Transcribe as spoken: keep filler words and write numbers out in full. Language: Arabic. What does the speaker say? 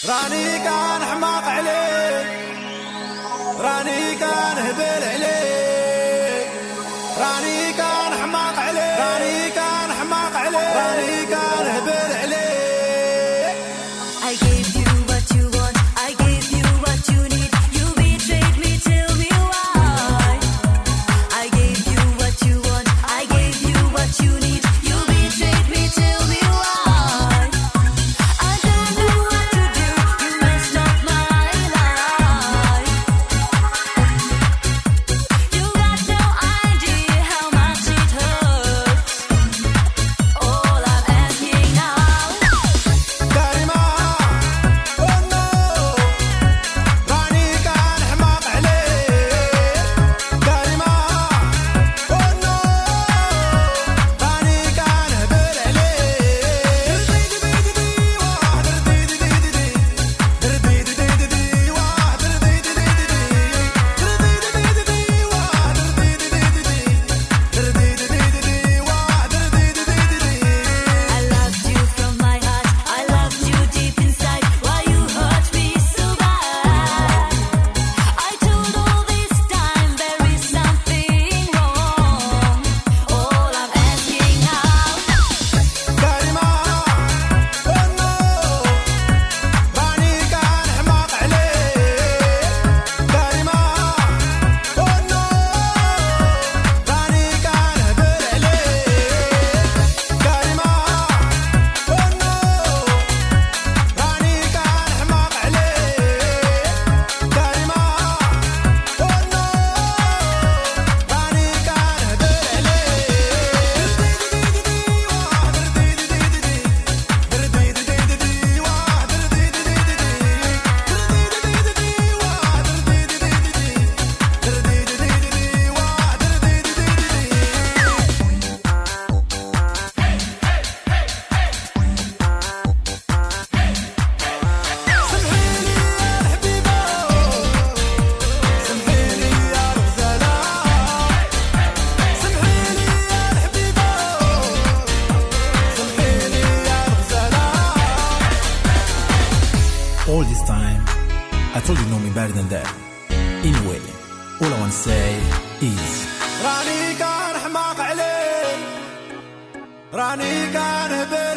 راني كان حماق عليك، راني كان هبل عليك، راني كان حماق عليك، راني كان حماق عليك، راني كان هبل عليك. I gave you what you want, I gave you what you need. You betrayed me, tell me why. I gave you what you want, I gave you what you need. You betrayed me, tell me why. I don't know what to do, you messed up my life. You got no idea how much it hurts. All I'm asking now. كريمة oh no، راني كان حماق عليك. كريمة oh no، راني كان هبل عليك. واحد رديدي رديدي واحد رديدي رديدي واحد رديدي رديدي واحد رديدي. I loved you from my heart, I loved you deep inside. Why you hurt me so bad? I told all this time there is something wrong. All I'm asking now. كريمة oh no، راني كان حماق عليك. كريمة oh no، راني كان هبل عليك. كريمة oh no، راني كان حماق عليك. كريمة oh no، راني كان هبل All this time, I thought you know me better than that. Anyway, all I want to say is راني كان حماق عليك، راني كان هبل